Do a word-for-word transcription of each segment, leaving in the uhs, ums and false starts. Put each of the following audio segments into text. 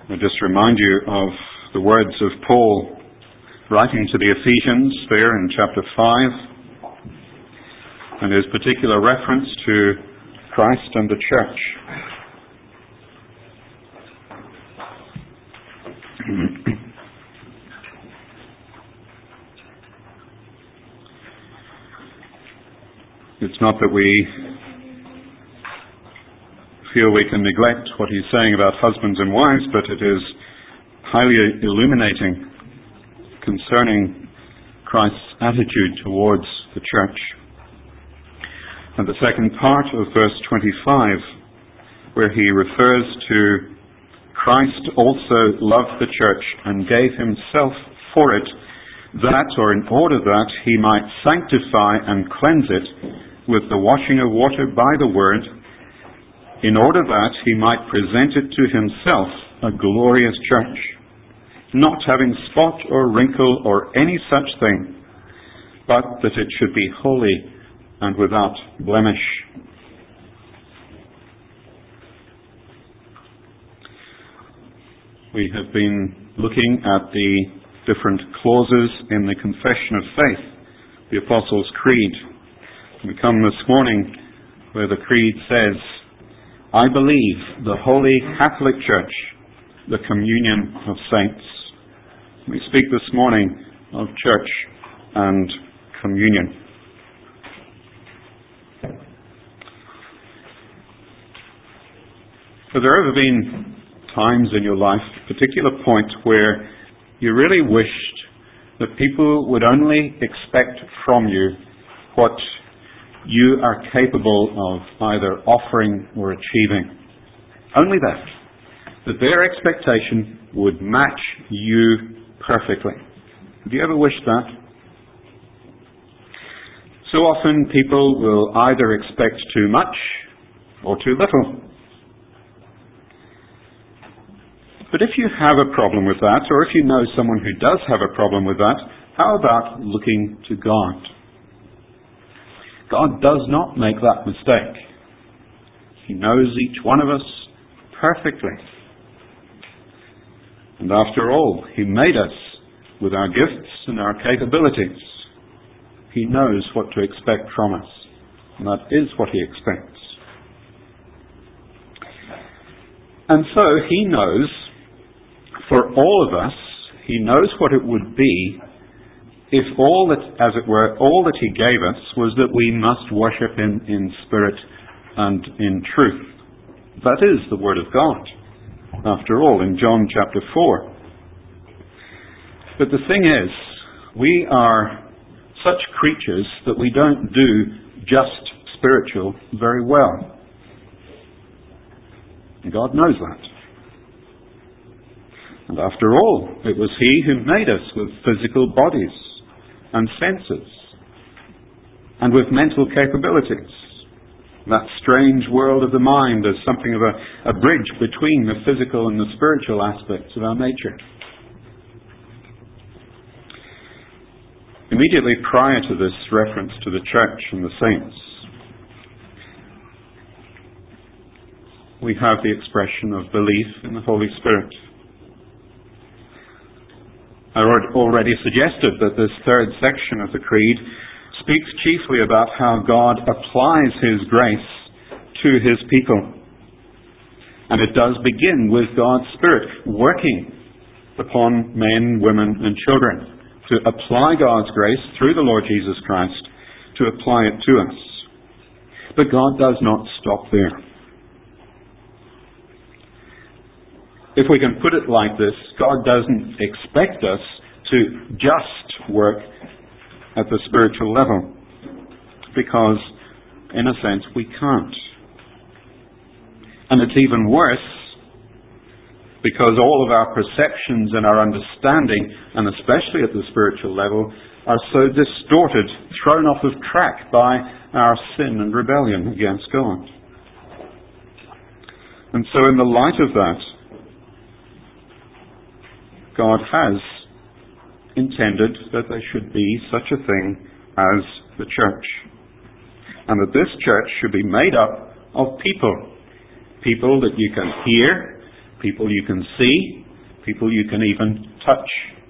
I just remind you of the words of Paul writing to the Ephesians there in chapter five, and his particular reference to Christ and the church. It's not that we feel we can neglect what he's saying about husbands and wives, but it is highly illuminating concerning Christ's attitude towards the church. And the second part of verse twenty-five, where he refers to Christ also loved the church and gave himself for it, that, or in order that, he might sanctify and cleanse it with the washing of water by the word, in order that he might present it to himself a glorious church, not having spot or wrinkle or any such thing, but that it should be holy and without blemish. We have been looking at the different clauses in the Confession of Faith, the Apostles' Creed. We come this morning where the Creed says, I believe the Holy Catholic Church, the communion of saints. We speak this morning of church and communion. Have there ever been times in your life, a particular point, where you really wished that people would only expect from you what you are capable of either offering or achieving? Only that. That their expectation would match you perfectly. Have you ever wished that? So often people will either expect too much or too little. But if you have a problem with that, or if you know someone who does have a problem with that, how about looking to God? God does not make that mistake. He knows each one of us perfectly. And after all, He made us with our gifts and our capabilities. He knows what to expect from us. And that is what He expects. And so He knows, for all of us, He knows what it would be if all that, as it were, all that He gave us was that we must worship Him in spirit and in truth. That is the Word of God, after all, in John chapter four. But the thing is, we are such creatures that we don't do just spiritual very well. And God knows that. And after all, it was He who made us with physical bodies and senses, and with mental capabilities. That strange world of the mind as something of a, a bridge between the physical and the spiritual aspects of our nature. Immediately prior to this reference to the church and the saints, we have the expression of belief in the Holy Spirit. I already suggested that this third section of the Creed speaks chiefly about how God applies His grace to His people. And it does begin with God's Spirit working upon men, women, and children to apply God's grace through the Lord Jesus Christ, to apply it to us. But God does not stop there. If we can put it like this, God doesn't expect us to just work at the spiritual level, because, in a sense, we can't. And it's even worse, because all of our perceptions and our understanding, and especially at the spiritual level, are so distorted, thrown off of track by our sin and rebellion against God. And so in the light of that, God has intended that there should be such a thing as the church. And that this church should be made up of people. People that you can hear, people you can see, people you can even touch.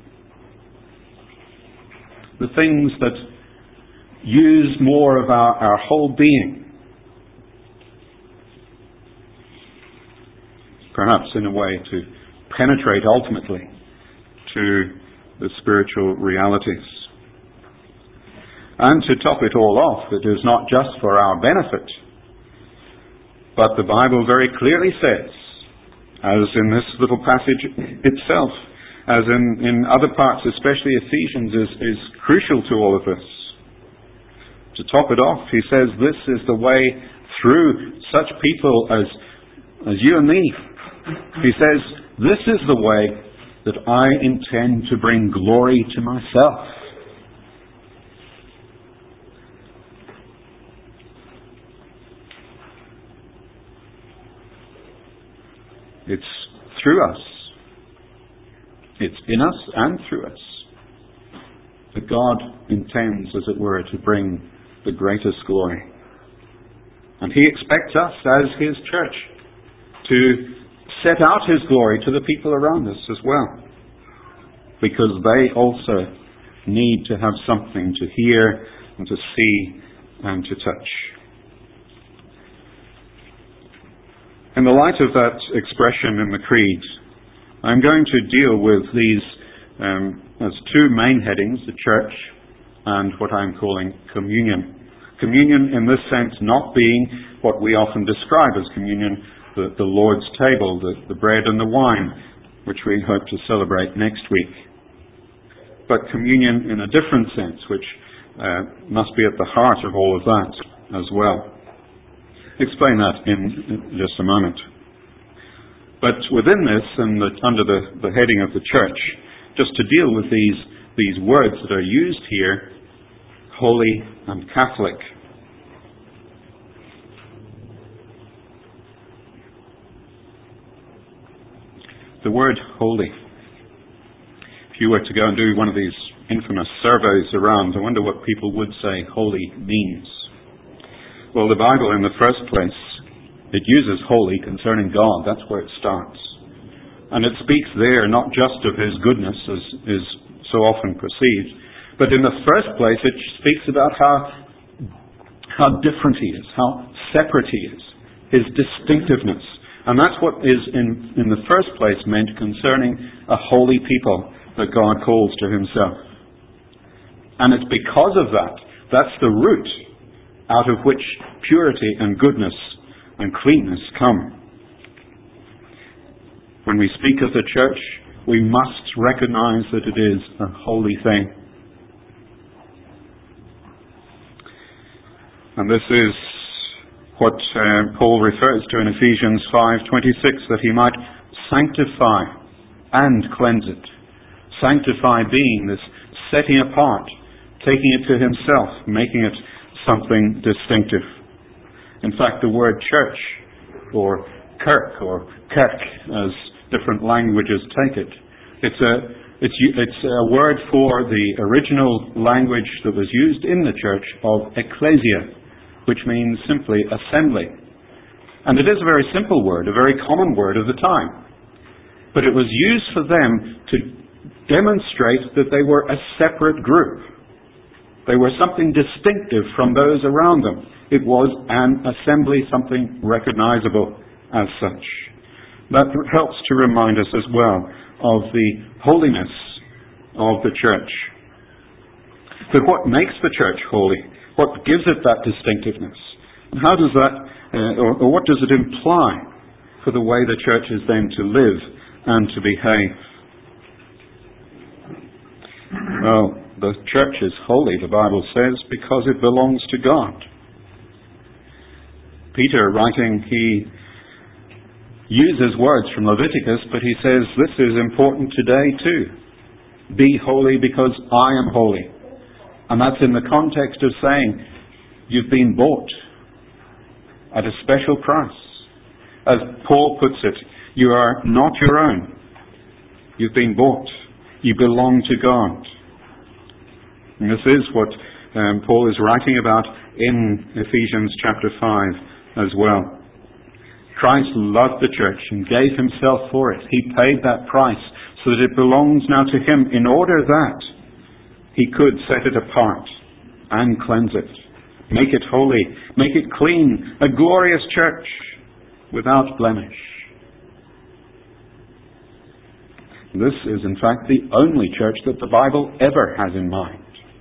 The things that use more of our, our whole being, perhaps in a way to penetrate ultimately to the spiritual realities. And to top it all off, it is not just for our benefit, but the Bible very clearly says, as in this little passage itself, as in, in other parts, especially Ephesians, is, is crucial to all of this. To top it off, he says, this is the way through such people as, as you and me. He says, this is the way that I intend to bring glory to myself. It's through us. It's in us and through us that God intends, as it were, to bring the greatest glory. And He expects us as His church to set out His glory to the people around us as well, because they also need to have something to hear and to see and to touch. In the light of that expression in the Creed, I'm going to deal with these um, as two main headings, the church and what I'm calling communion. Communion in this sense not being what we often describe as communion, the, the Lord's table, the, the bread and the wine, which we hope to celebrate next week. But communion in a different sense, which uh, must be at the heart of all of that as well. Explain that in just a moment. But within this, and the, under the, the heading of the church, just to deal with these, these words that are used here, holy and Catholic. The word holy. If you were to go and do one of these infamous surveys around, I wonder what people would say holy means. Well, the Bible, in the first place, it uses holy concerning God. That's where it starts. And it speaks there not just of His goodness, as is so often perceived, but in the first place it speaks about how, how different He is, how separate He is, His distinctiveness. And that's what is in, in the first place meant concerning a holy people that God calls to Himself. And it's because of that, that's the root out of which purity and goodness and cleanness come. When we speak of the church, we must recognize that it is a holy thing. And this is what uh, Paul refers to in Ephesians five twenty-six, that he might sanctify and cleanse it. Sanctify being this setting apart, taking it to Himself, making it something distinctive. In fact, the word church, or kirk, or kerk, as different languages take it, it's a, it's, it's a word for the original language that was used in the church of ecclesia, which means simply assembly. And it is a very simple word, a very common word of the time. But it was used for them to demonstrate that they were a separate group. They were something distinctive from those around them. It was an assembly, something recognizable as such. That helps to remind us as well of the holiness of the church. But what makes the church holy? What gives it that distinctiveness? And how does that, uh, or, or what does it imply for the way the church is then to live and to behave? Well, the church is holy, the Bible says, because it belongs to God. Peter, writing, he uses words from Leviticus, but he says this is important today too. Be holy because I am holy. And that's in the context of saying you've been bought at a special price. As Paul puts it, you are not your own. You've been bought. You belong to God. And this is what um, Paul is writing about in Ephesians chapter five as well. Christ loved the church and gave himself for it. He paid that price so that it belongs now to him in order that he could set it apart and cleanse it, make it holy, make it clean, a glorious church without blemish. This is, in fact, the only church that the Bible ever has in mind.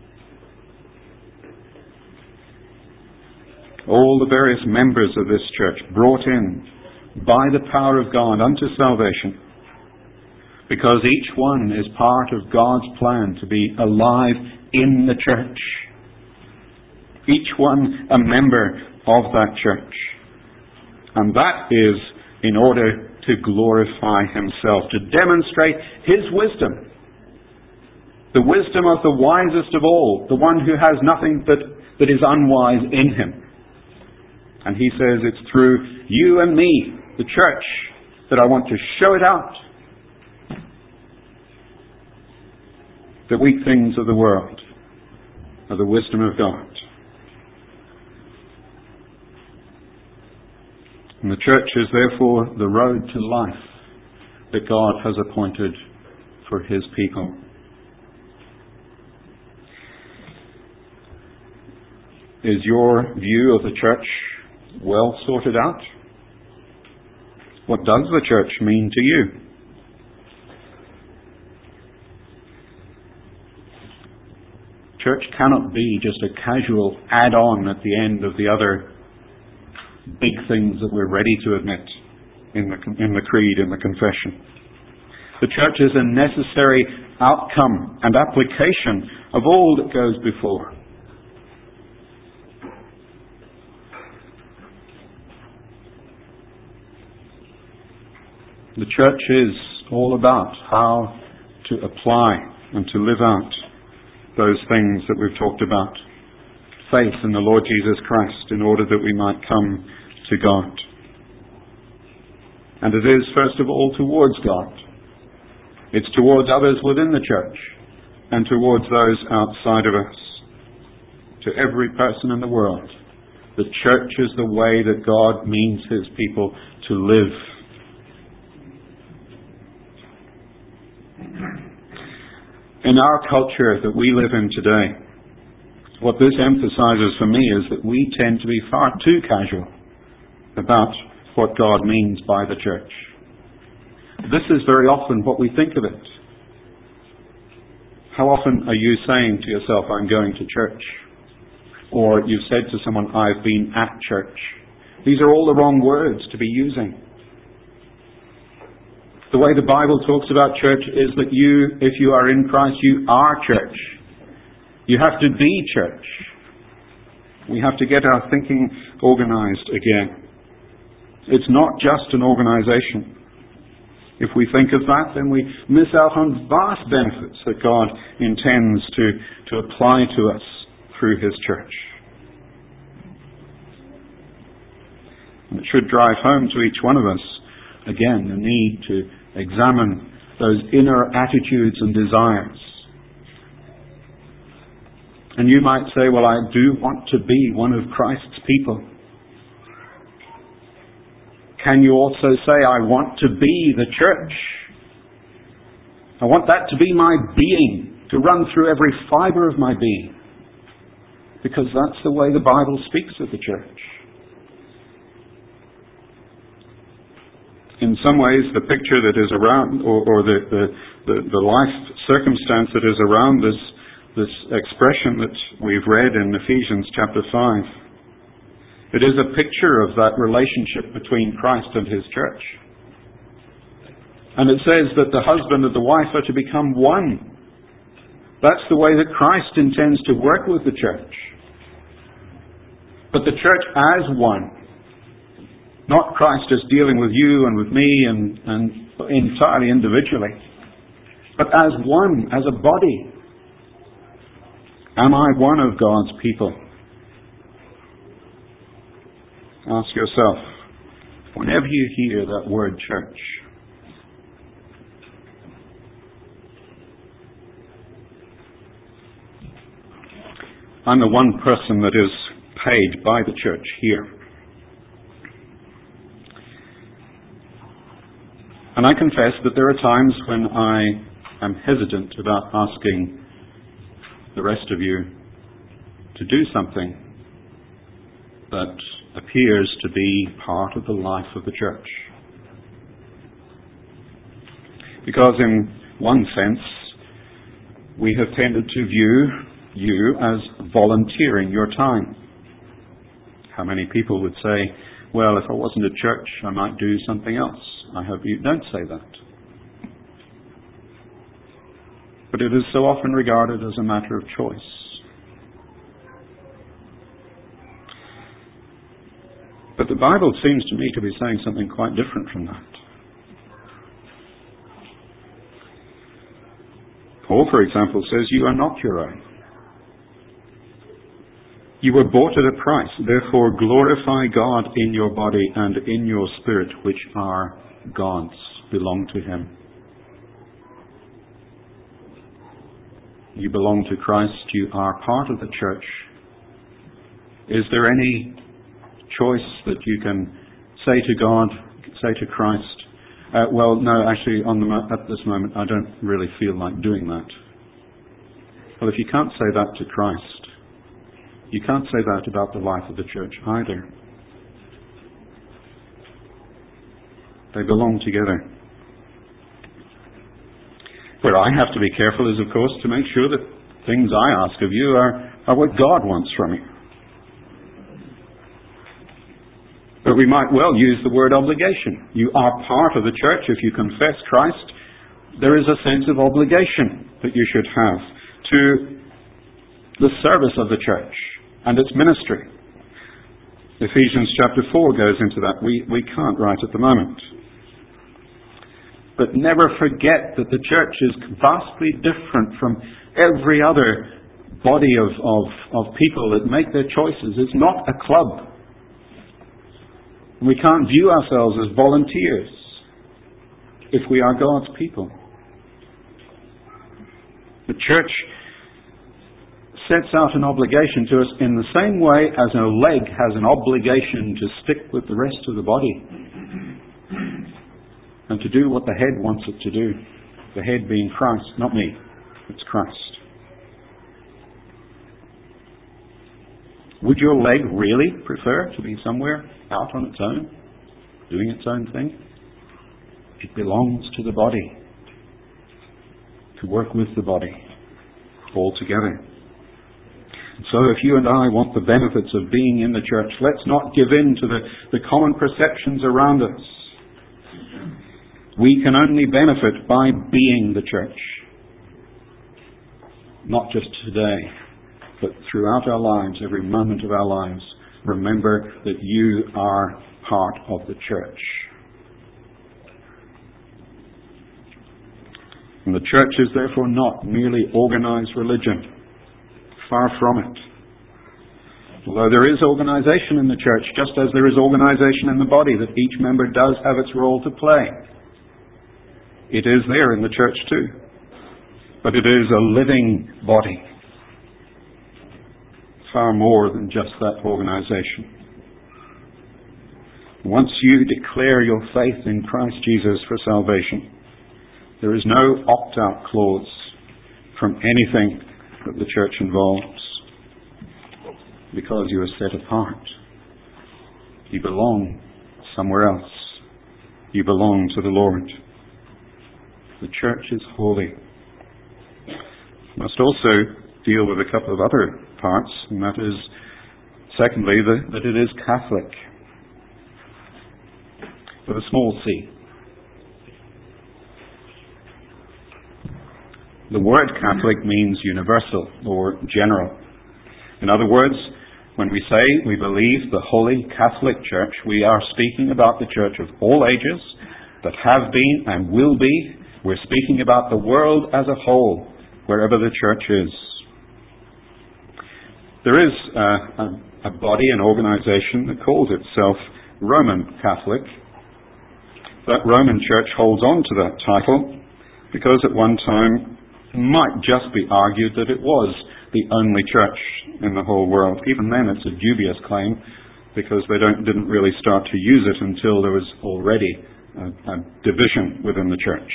All the various members of this church brought in by the power of God unto salvation, because each one is part of God's plan to be alive in the church. Each one a member of that church. And that is in order to glorify himself, to demonstrate his wisdom. The wisdom of the wisest of all, the one who has nothing that, that is unwise in him. And he says it's through you and me, the church, that I want to show it out. The weak things of the world are the wisdom of God. And the church is therefore the road to life that God has appointed for his people. Is your view of the church well sorted out? What does the church mean to you? Church cannot be just a casual add-on at the end of the other big things that we're ready to admit in the, in the creed, in the confession. The church is a necessary outcome and application of all that goes before. The church is all about how to apply and to live out those things that we've talked about. Faith in the Lord Jesus Christ in order that we might come to God. And it is first of all towards God. It's towards others within the church and towards those outside of us. To every person in the world, the church is the way that God means his people to live. In our culture that we live in today, what this emphasizes for me is that we tend to be far too casual about what God means by the church. This is very often what we think of it. How often are you saying to yourself, I'm going to church? Or you've said to someone, I've been at church. These are all the wrong words to be using. The way the Bible talks about church is that you, if you are in Christ, you are church. You have to be church. We have to get our thinking organized again. It's not just an organization. If we think of that, then we miss out on vast benefits that God intends to, to apply to us through his church. And it should drive home to each one of us, again, the need to examine those inner attitudes and desires. And you might say, well, I do want to be one of Christ's people. Can you also say, I want to be the church? I want that to be my being, to run through every fibre of my being. Because that's the way the Bible speaks of the church. In some ways, the picture that is around, or, or the, the, the, the life circumstance that is around this, this expression that we've read in Ephesians chapter five, it is a picture of that relationship between Christ and his church. And it says that the husband and the wife are to become one. That's the way that Christ intends to work with the church. But the church as one. Not Christ just dealing with you and with me and, and entirely individually, but as one, as a body. Am I one of God's people? Ask yourself, whenever you hear that word church, I'm the one person that is paid by the church here. And I confess that there are times when I am hesitant about asking the rest of you to do something that appears to be part of the life of the church. Because in one sense, we have tended to view you as volunteering your time. How many people would say, well, if I wasn't at church, I might do something else. I hope you don't say that. But it is so often regarded as a matter of choice. But the Bible seems to me to be saying something quite different from that. Paul, for example, says you are not your own. You were bought at a price. Therefore glorify God in your body and in your spirit, which are God's, belong to Him. You belong to Christ. You are part of the church. Is there any choice that you can say to God, say to Christ, uh, well, no, actually, on the mo- at this moment, I don't really feel like doing that. Well, if you can't say that to Christ, you can't say that about the life of the church either. They belong together. Where I have to be careful is, of course, to make sure that things I ask of you are, are what God wants from you. But we might well use the word obligation. You are part of the church. If you confess Christ, there is a sense of obligation that you should have to the service of the church and its ministry. Ephesians chapter four goes into that. We, we can't right at the moment. But never forget that the church is vastly different from every other body of, of, of people that make their choices. It's not a club. We can't view ourselves as volunteers if we are God's people. The church sets out an obligation to us in the same way as a leg has an obligation to stick with the rest of the body and to do what the head wants it to do. The head being Christ, not me. It's Christ. Would your leg really prefer to be somewhere out on its own, doing its own thing? It belongs to the body, to work with the body, all together. So if you and I want the benefits of being in the church, let's not give in to the, the common perceptions around us. We can only benefit by being the church. Not just today, but throughout our lives, every moment of our lives. Remember that you are part of the church. And the church is therefore not merely organized religion. Far from it. Although there is organization in the church, just as there is organization in the body, that each member does have its role to play. It is there in the church too. But it is a living body. Far more than just that organization. Once you declare your faith in Christ Jesus for salvation, there is no opt-out clause from anything that the church involves, because you are set apart. You belong somewhere else. You belong to the Lord. The church is holy. Must also deal with a couple of other parts, and that is, secondly, the, that it is Catholic, with a small c. The word Catholic means universal or general. In other words, when we say we believe the Holy Catholic Church, we are speaking about the church of all ages that have been and will be. We're speaking about the world as a whole, wherever the church is. There is uh, a, a body, an organization that calls itself Roman Catholic. That Roman Church holds on to that title because at one time might just be argued that it was the only church in the whole world. Even then it's a dubious claim, because they don't, didn't really start to use it until there was already a, a division within the church.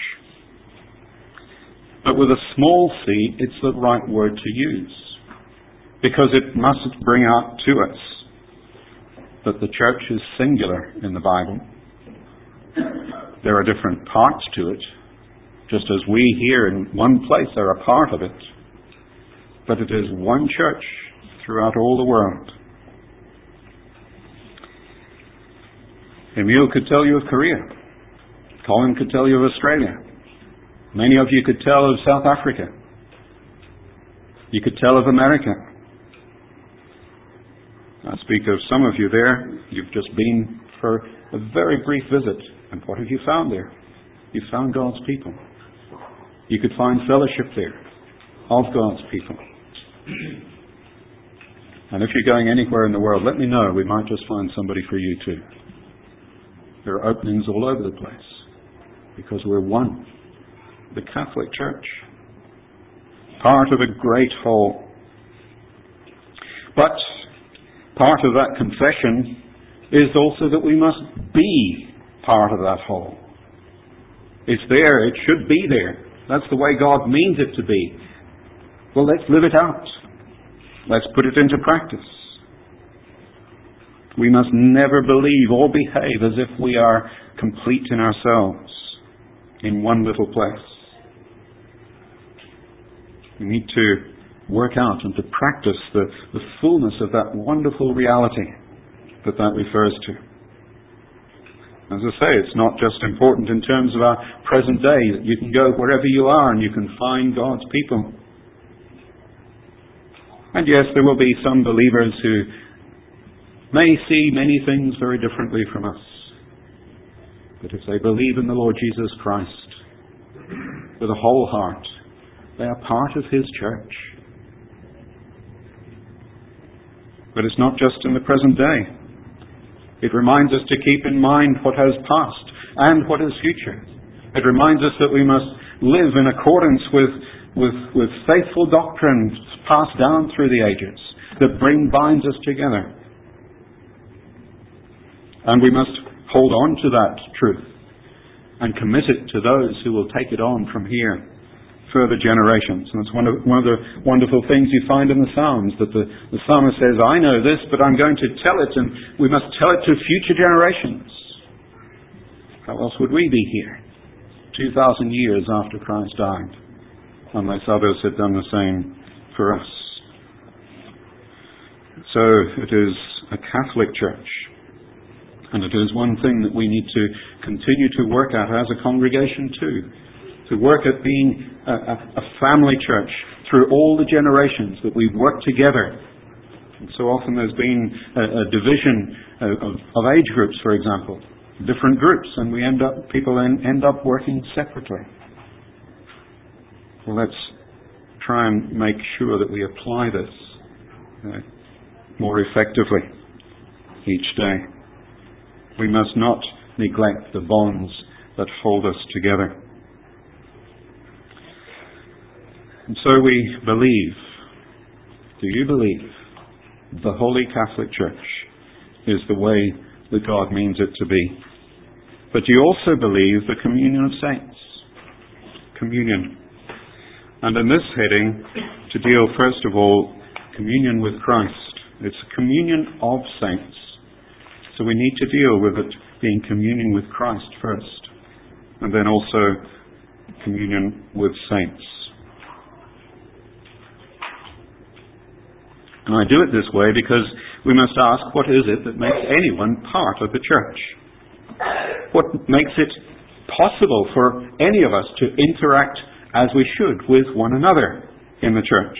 But with a small c, it's the right word to use, because it must bring out to us that the church is singular in the Bible. There are different parts to it, just as we here in one place are a part of it. But it is one church throughout all the world. Emil could tell you of Korea. Colin could tell you of Australia. Many of you could tell of South Africa. You could tell of America. I speak of some of you there. You've just been for a very brief visit. And what have you found there? You found God's people. You could find fellowship there of God's people. And if you're going anywhere in the world, let me know. We might just find somebody for you too. There are openings all over the place because we're one. The Catholic Church. Part of a great whole. But part of that confession is also that we must be part of that whole. It's there. It should be there. That's the way God means it to be. Well, let's live it out. Let's put it into practice. We must never believe or behave as if we are complete in ourselves in one little place. We need to work out and to practice the, the fullness of that wonderful reality that that refers to. As I say, it's not just important in terms of our present day, that you can go wherever you are and you can find God's people. And yes, there will be some believers who may see many things very differently from us. But if they believe in the Lord Jesus Christ with a whole heart, they are part of His church. But it's not just in the present day. It reminds us to keep in mind what has passed and what is future. It reminds us that we must live in accordance with, with, with faithful doctrines passed down through the ages that bring binds us together. And we must hold on to that truth and commit it to those who will take it on from here, further generations. And it's one of, one of the wonderful things you find in the Psalms, that the, the psalmist says, I know this, but I'm going to tell it, and we must tell it to future generations. How else would we be here, two thousand years after Christ died, unless others had done the same for us? So it is a Catholic church. And it is one thing that we need to continue to work at as a congregation too. To work at being a, a, a family church through all the generations, that we work together. And so often there's been a, a division of, of age groups, for example. Different groups, and we end up, people end up working separately. Well, let's try and make sure that we apply this uh, more effectively each day. We must not neglect the bonds that hold us together. And so we believe, do you believe, the Holy Catholic Church is the way that God means it to be? But do you also believe the communion of saints? Communion. And in this heading, to deal first of all, communion with Christ. It's a communion of saints. So we need to deal with it being communion with Christ first, and then also communion with saints. And I do it this way because we must ask, what is it that makes anyone part of the church? What makes it possible for any of us to interact as we should with one another in the church?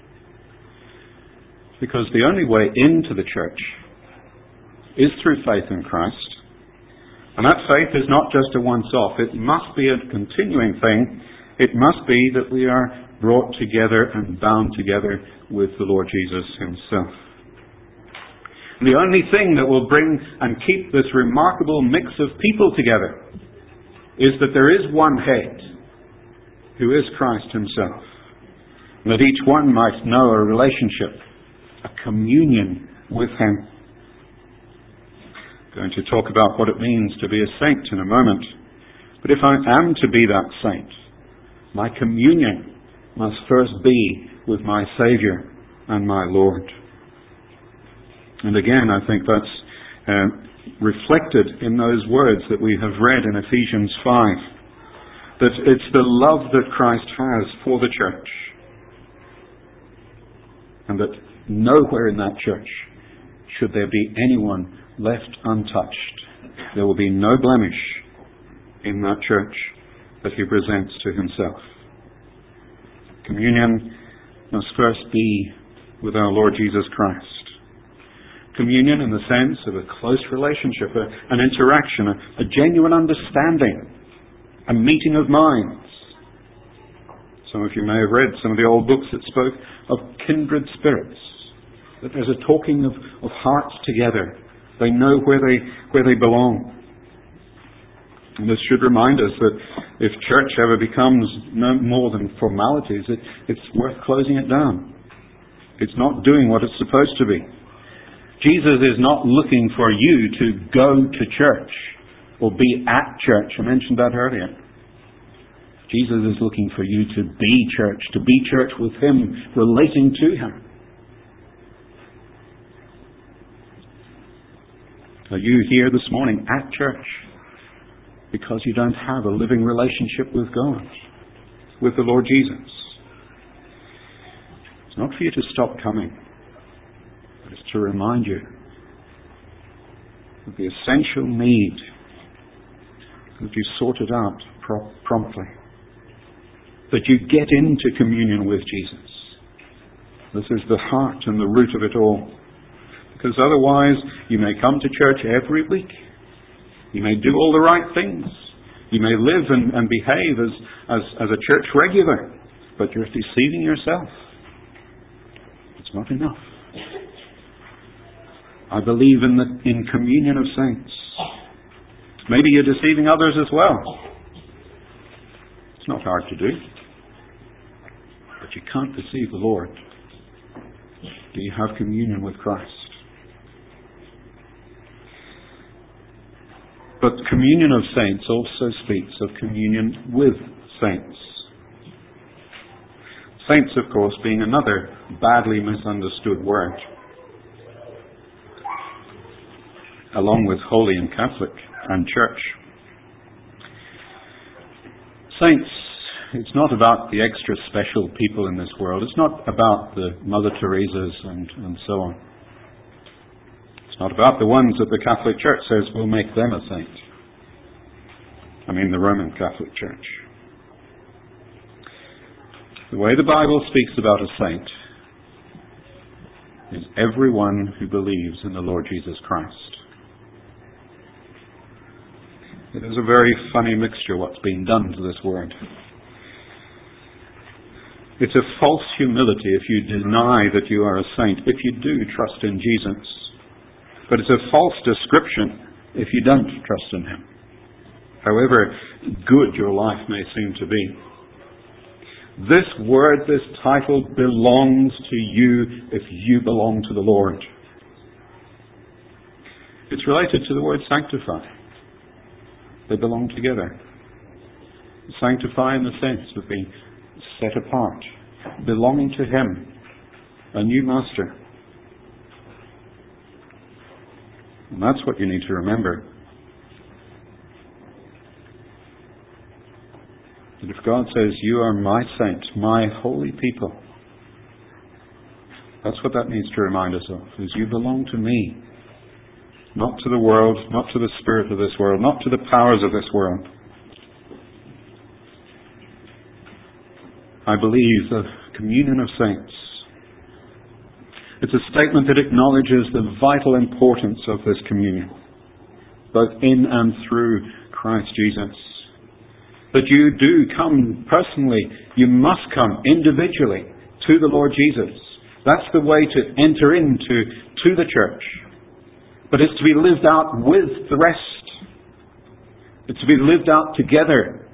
Because the only way into the church is through faith in Christ. And that faith is not just a once-off. It must be a continuing thing. It must be that we are brought together and bound together with the Lord Jesus Himself. And the only thing that will bring and keep this remarkable mix of people together is that there is one head, who is Christ Himself. And that each one might know a relationship, a communion with Him. I'm going to talk about what it means to be a saint in a moment. But if I am to be that saint, my communion must first be with my Saviour and my Lord. And again, I think that's uh, reflected in those words that we have read in Ephesians five. That it's the love that Christ has for the church. And that nowhere in that church should there be anyone left untouched. There will be no blemish in that church that he presents to himself. Communion must first be with our Lord Jesus Christ. Communion in the sense of a close relationship, a, an interaction, a, a genuine understanding, a meeting of minds. Some of you may have read some of the old books that spoke of kindred spirits, that there's a talking of, of hearts together. They know where they where they belong. And this should remind us that if church ever becomes no more than formalities, it, it's worth closing it down. It's not doing what it's supposed to be. Jesus is not looking for you to go to church or be at church. I mentioned that earlier. Jesus is looking for you to be church, to be church with Him, relating to Him. Are you here this morning at church because you don't have a living relationship with God, with the Lord Jesus? It's not for you to stop coming. It's to remind you of the essential need that you sort it out pro- promptly. That you get into communion with Jesus. This is the heart and the root of it all. Because otherwise, you may come to church every week. You may do all the right things. You may live and, and behave as, as, as a church regular. But you're deceiving yourself. It's not enough. I believe in the in communion of saints. Maybe you're deceiving others as well. It's not hard to do. But you can't deceive the Lord. Do you have communion with Christ? But communion of saints also speaks of communion with saints. Saints, of course, being another badly misunderstood word, along with holy and Catholic and church. Saints, it's not about the extra special people in this world. It's not about the Mother Teresas and, and so on. It's not about the ones that the Catholic Church says will make them a saint. I mean the Roman Catholic Church. The way the Bible speaks about a saint is everyone who believes in the Lord Jesus Christ. It is a very funny mixture what's being done to this word. It's a false humility if you deny that you are a saint, if you do trust in Jesus. But it's a false description if you don't trust in Him, however good your life may seem to be. This word, this title, belongs to you if you belong to the Lord. It's related to the word sanctify. They belong together. Sanctify in the sense of being set apart, belonging to Him, a new master. And that's what you need to remember. That if God says, you are my saint, my holy people, that's what that needs to remind us of, is you belong to me. Not to the world, not to the spirit of this world, not to the powers of this world. I believe the communion of saints, it's a statement that acknowledges the vital importance of this communion, both in and through Christ Jesus. That you do come personally, you must come individually to the Lord Jesus. That's the way to enter into to the church. But it's to be lived out with the rest. It's to be lived out together.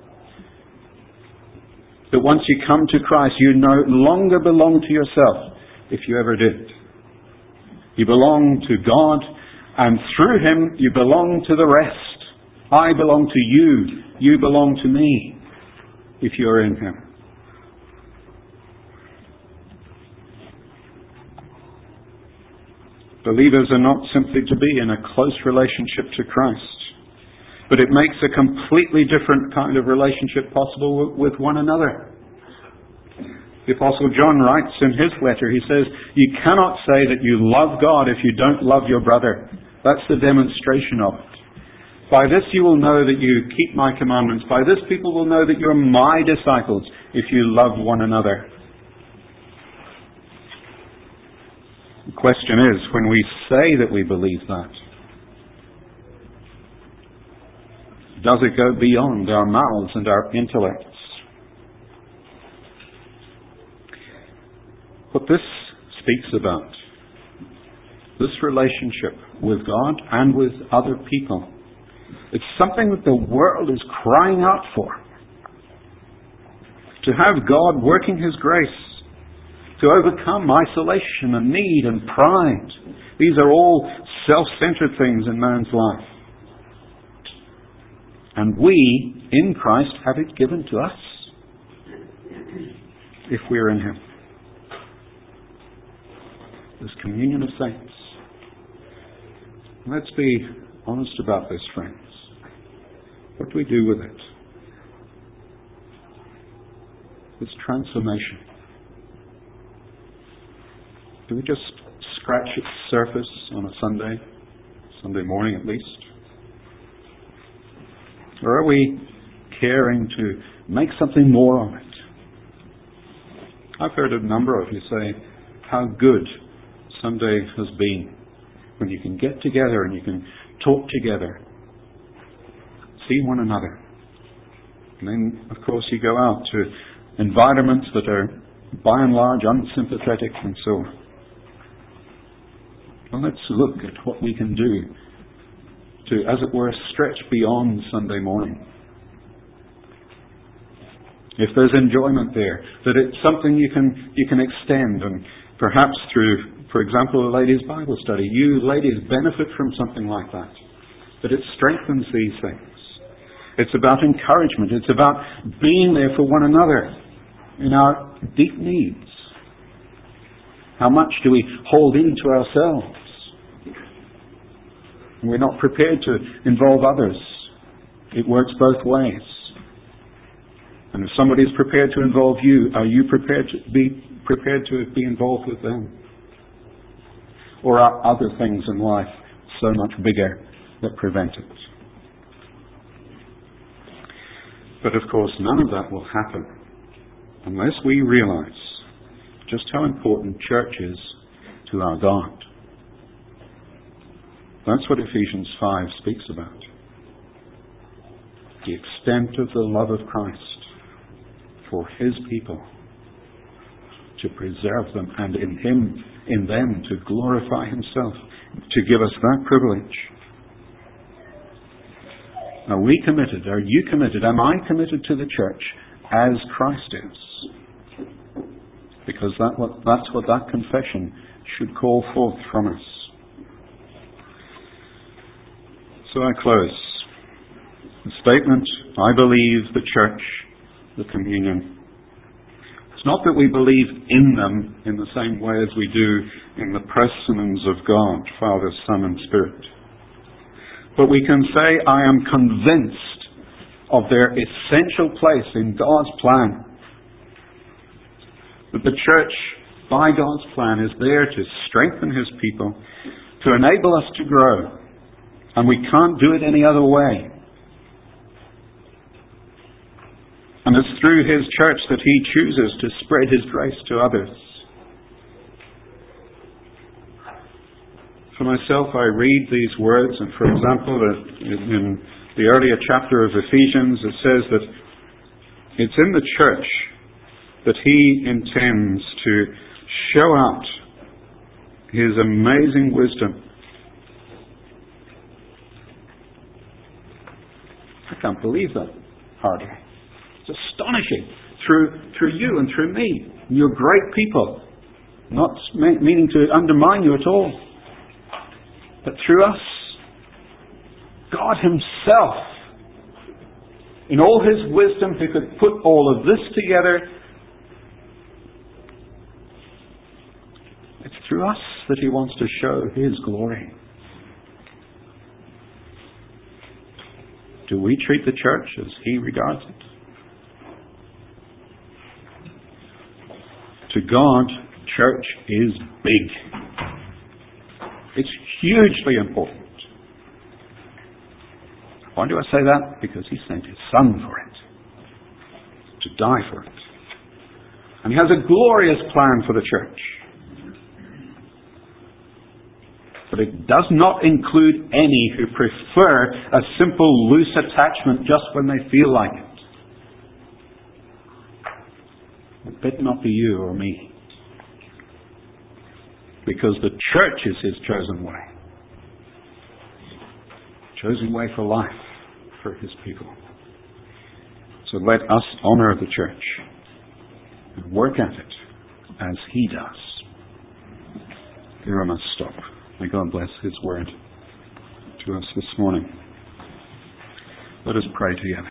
That once you come to Christ, you no longer belong to yourself, if you ever did. You belong to God And through him you belong to the rest. I belong to you. You belong to me if you're in him. Believers are not simply to be in a close relationship to Christ, but it makes a completely different kind of relationship possible with one another. The Apostle John writes in his letter, he says, you cannot say that you love God if you don't love your brother. That's the demonstration of it. By this you will know that you keep my commandments. By this people will know that you're my disciples if you love one another. The question is, when we say that we believe that, does it go beyond our mouths and our intellects? What this speaks about, this relationship with God and with other people, it's something that the world is crying out for. To have God working his grace, to overcome isolation and need and pride. These are all self-centered things in man's life. And we, in Christ, have it given to us if we're in him. This communion of saints. Let's be honest about this, friends. What do we do with it? This transformation. Do we just scratch its surface on a Sunday, Sunday morning at least? Or are we caring to make something more of it? I've heard a number of you say how good Sunday has been when you can get together and you can talk together, see one another. And then, of course, you go out to environments that are, by and large, unsympathetic and so on. Well, let's look at what we can do to, as it were, stretch beyond Sunday morning. If there's enjoyment there, that it's something you can you can extend, and perhaps through, for example, a ladies' Bible study, you ladies benefit from something like that. That it strengthens these things. It's about encouragement. It's about being there for one another in our deep needs. How much do we hold into ourselves? We're not prepared to involve others. It works both ways. And if somebody is prepared to involve you, are you prepared to be prepared to be involved with them? Or are other things in life so much bigger that prevent it? But of course, none of that will happen unless we realize just how important church is to our God. That's what Ephesians five speaks about. The extent of the love of Christ for his people, to preserve them, and in him, in them, to glorify himself, to give us that privilege. Are we committed? Are you committed? Am I committed to the church as Christ is? Because that, what, that's what that confession should call forth from us. So I close. The statement, I believe the church, the communion. It's not that we believe in them in the same way as we do in the persons of God, Father, Son, and Spirit. But we can say, I am convinced of their essential place in God's plan. That the church, by God's plan, is there to strengthen his people, to enable us to grow. And we can't do it any other way. And it's through his church that he chooses to spread his grace to others. For myself, I read these words, and for example, in the earlier chapter of Ephesians, it says that it's in the church that he intends to show out his amazing wisdom. I can't believe that, hardly. It's astonishing. Through through you and through me. You're great people. Not meaning to undermine you at all. But through us, God himself, in all his wisdom, who could put all of this together, it's through us that he wants to show his glory. Do we treat the church as he regards it? To God, church is big. It's hugely important. Why do I say that? Because he sent his Son for it. To die for it. And he has a glorious plan for the church. But it does not include any who prefer a simple loose attachment just when they feel like it. It better not be you or me. Because the church is his chosen way. Chosen way for life for his people. So let us honor the church and work at it as he does. Here I must stop. May God bless his word to us this morning. Let us pray together.